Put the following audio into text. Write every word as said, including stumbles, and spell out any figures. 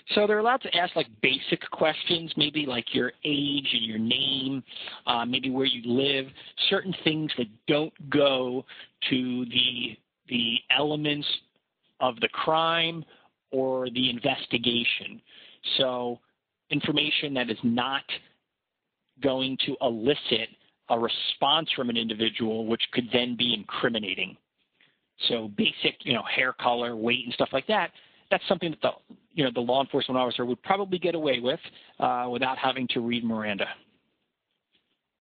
So they're allowed to ask like basic questions, maybe like your age and your name, uh, maybe where you live, certain things that don't go to the the elements of the crime or the investigation. So information that is not going to elicit a response from an individual, which could then be incriminating. So basic, you know, hair color, weight, and stuff like that, that's something that the, you know, the law enforcement officer would probably get away with uh, without having to read Miranda.